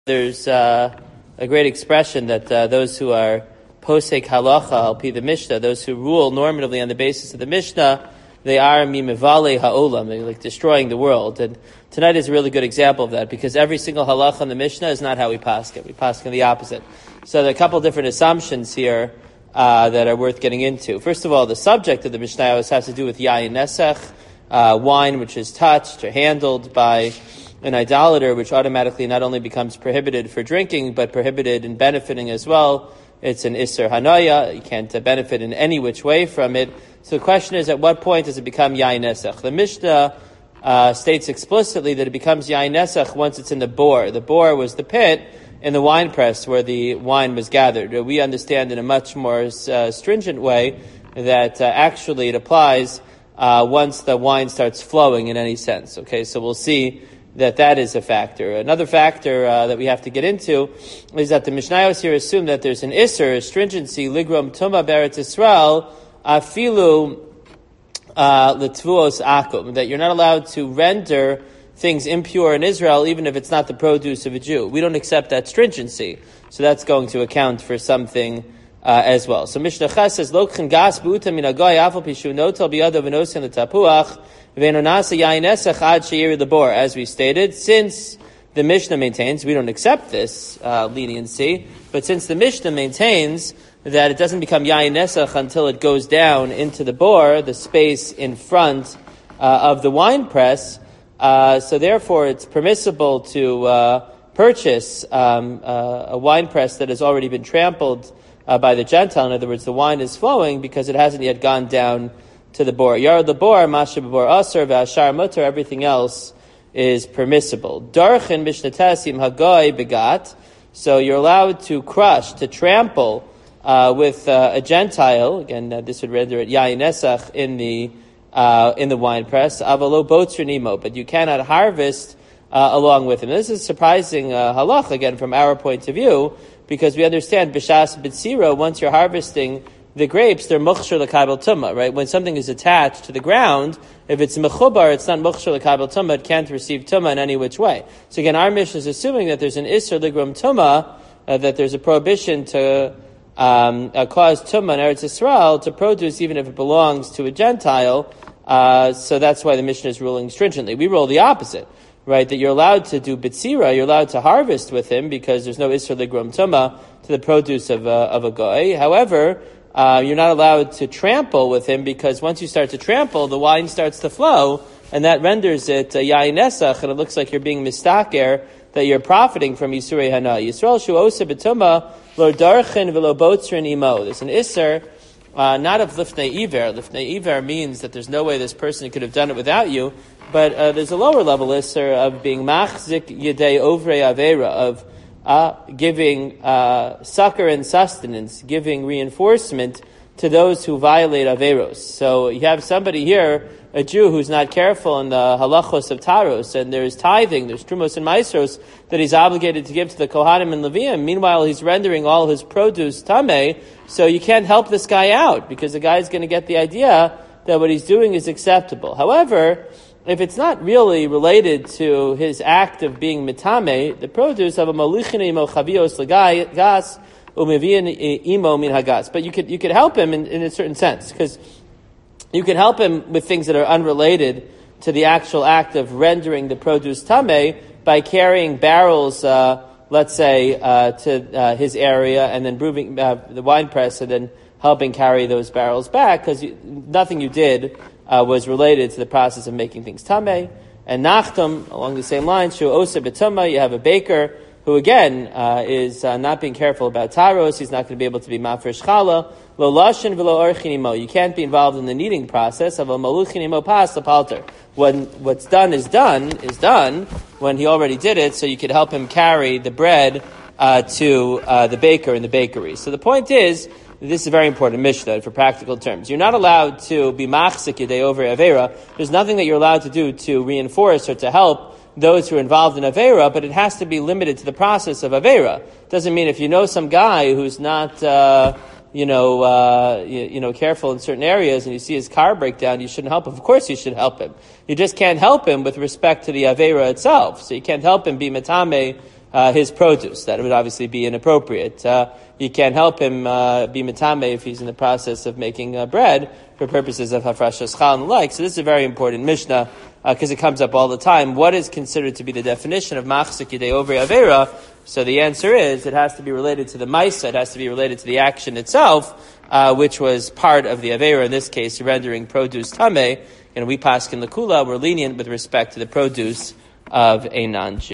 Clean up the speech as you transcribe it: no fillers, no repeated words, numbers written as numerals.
There's a great expression that those who are posek halacha al pi the Mishnah, those who rule normatively on the basis of the Mishnah, they are mimivale ha'olam, they're like destroying the world. And tonight is a really good example of that, because every single halacha in the Mishnah is not how we paskin. We paskin the opposite. So there are a couple different assumptions here that are worth getting into. First of all, the subject of the Mishnah has to do with yayin nesach, wine which is touched or handled by an idolater, which automatically not only becomes prohibited for drinking, but prohibited in benefiting as well. It's an Isser Hanaya. You can't benefit in any which way from it. So the question is, at what point does it become Yain Nesach? The Mishnah states explicitly that it becomes Yain Nesach once it's in the bore. The bore was the pit in the wine press where the wine was gathered. We understand in a much more stringent way that actually it applies once the wine starts flowing in any sense. Okay, so we'll see that is a factor. Another factor that we have to get into is that the Mishnayos here assume that there's an Isser, a stringency, ligrom tuma beretz Yisrael, afilu letvuos akum, that you're not allowed to render things impure in Israel even if it's not the produce of a Jew. We don't accept that stringency, so that's going to account for something as well. So Mishnah Ches says, Lokchen gas b'uta min hagoy afal pishu notel biyadav v'nosen l'tapuach v'enonasa yayin esach ad she'iri lebor. As we stated, since the Mishnah maintains, we don't accept this leniency, but since the Mishnah maintains that it doesn't become yayin esach until it goes down into the bor, the space in front of the wine press, so therefore it's permissible to purchase a wine press that has already been trampled by the Gentile. In other words, the wine is flowing because it hasn't yet gone down to the bor. Yard the bor, masha b'bor aser, v'ashar mutter, everything else is permissible. Darchen mishnatesim hagoy begat, so you're allowed to crush, to trample with a Gentile. Again, this would render it yayin nesach in the wine press. Avalo botzur nimo, but you cannot harvest along with him. This is surprising halach, again, from our point of view, because we understand b'shas b'tzira, once you're harvesting the grapes, they're mukhshar l'kabel tumah, right? When something is attached to the ground, if it's mechubar, it's not mukhshar l'kabel tumah, it can't receive tumah in any which way. So again, our mission is assuming that there's an isser ligrom tumah, that there's a prohibition to cause tumah in Eretz Yisrael to produce even if it belongs to a Gentile, so that's why the mission is ruling stringently. We rule the opposite, right, that you're allowed to do bitzira, you're allowed to harvest with him because there's no isser ligrom tumah to the produce of a goy. However, you're not allowed to trample with him because once you start to trample, the wine starts to flow, and that renders it yayin nesach, and it looks like you're being mistaker, that you're profiting from Yisurei Hana. Yisrael shu osa b'tumah lo darchen v'lo botzrin imo. There's an isser, not of lifnei iver. Lifnei iver means that there's no way this person could have done it without you, but there's a lower level isser of being machzik yedei ovrei avera, of giving succor and sustenance, giving reinforcement to those who violate averos. So you have somebody here, a Jew who's not careful in the halachos of taros, and there's tithing, there's trumos and maestros that he's obligated to give to the kohanim and leviim. Meanwhile, he's rendering all his produce tameh, so you can't help this guy out because the guy's going to get the idea that what he's doing is acceptable. However, if it's not really related to his act of being mitame, the produce of a malichin imo chavios lagas umevian imo min hagas. But you could help him in a certain sense, because you can help him with things that are unrelated to the actual act of rendering the produce tame by carrying barrels, let's say, to his area and then brewing the wine press and then helping carry those barrels back, because nothing you did was related to the process of making things tameh. And nachtum, along the same line, shu osa b'tumah, you have a baker who again is not being careful about taros. He's not going to be able to be mafresh challah. Lo lashin v'lo orchin imo. You can't be involved in the kneading process of a maluchin imo pas palter. When what's done is done when he already did it, so you could help him carry the bread to the baker in the bakery. So the point is, this is a very important Mishnah for practical terms. You're not allowed to be machzik yedei over avera. There's nothing that you're allowed to do to reinforce or to help those who are involved in avera, but it has to be limited to the process of avera. Doesn't mean if you know some guy who's not, careful in certain areas, and you see his car break down, you shouldn't help him. Of course, you should help him. You just can't help him with respect to the avera itself. So you can't help him be metame his produce. That would obviously be inappropriate. You can't help him be metame if he's in the process of making bread for purposes of hafrashas chal and the like. So this is a very important Mishnah because it comes up all the time. What is considered to be the definition of machzik yidei ovri avera? So the answer is it has to be related to the maisa. It has to be related to the action itself, which was part of the avera. In this case, rendering produce tameh. And we paskin l'kula, we're lenient with respect to the produce of a non-Jew.